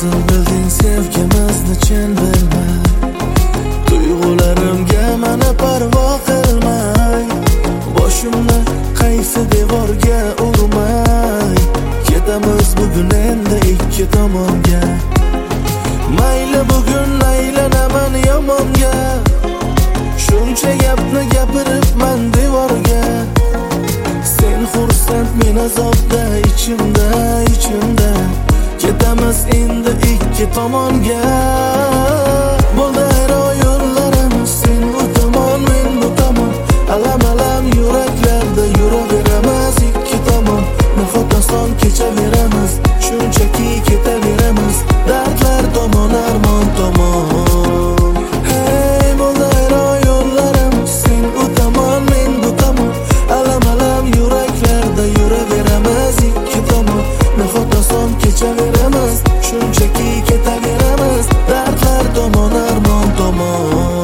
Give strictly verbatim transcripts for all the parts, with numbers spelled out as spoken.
Nasıl bilding sevgimizni chin bilmay, tuyg'ularimga mani parvo qilmay, boshimni qaysi devorga urmay, ketamiz bugun endi ikki tomonga. Mayli bugun aylanaman yomonga, shuncha gapni gapiribman devorga. Sen xursand, men azobda, ichimda, ichimda. Ketamiz endi ikki tomonga. Bo'ldi ayro yo'llarimiz, sen u tomon, men bu tomon. Alam-alam yuraklarda yuraveramiz ikki tomon. Nahot oson kechaveramiz, shunchaki ketaveramiz. Dardlar tomon, armon tomon. Hey, bo'ldi ayro yo'llarimiz, sen u tomon, men bu tomon. Alam-alam yuraklarda yuraveramiz ikki tomon. Nahot oson kechaveramiz, shunchaki ketaveramiz. Dardlar tomon, armon tomon.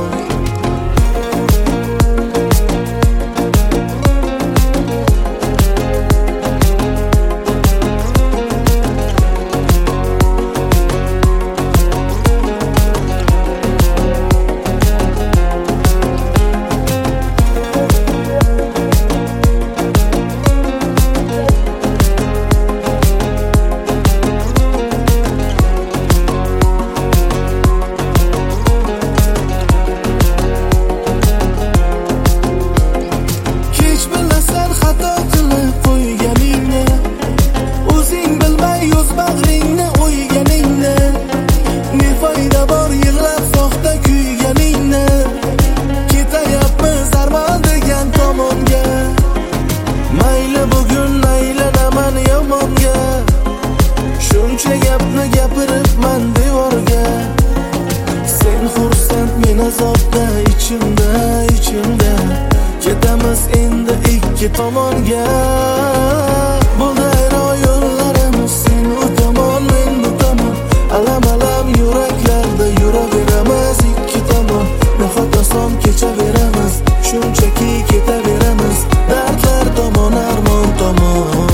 Shuncha gapni gapiribman devorga. Sen xursand, men azobda, ichimda, ichimda. Ketamiz endi ikki tomonga. Bo'ldi ayro yo'llarimiz, sen u tomon, men bu tomon. Alam-alam yuraklarda yuraveramiz ikki tomon. Nahot oson kechaveramiz, shunchaki ketaveramiz. Dardlar tomon, armon tomon.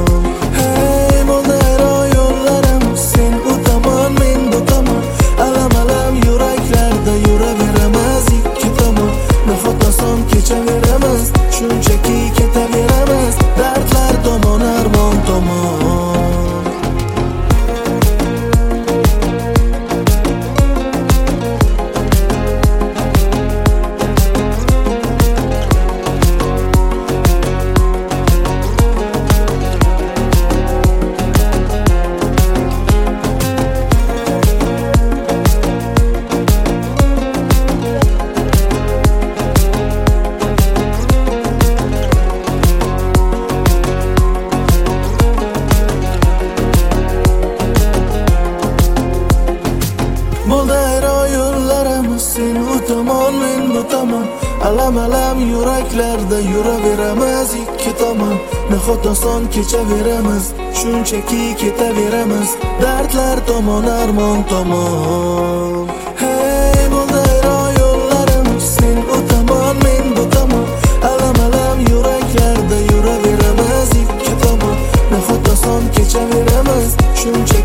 Kechaveramiz, shunchaki ketaveramiz. Dardlar tomon, armon tomon. Bo'ldi ayro yo'llarimiz, sen u tomon, men bu tomon. Alam-alam yuraklarda yuraveramiz ikki tomon. Nahot oson kechaveramiz, shunchaki ketaveramiz. Dardlar tomon, armon tomon. Hey, bo'ldi ayro yo'llarimiz, sen u tomon, men bu tomon. Alam-alam yuraklarda yuraveramiz ikki tomon. Nahot oson kechaveramiz, shunchaki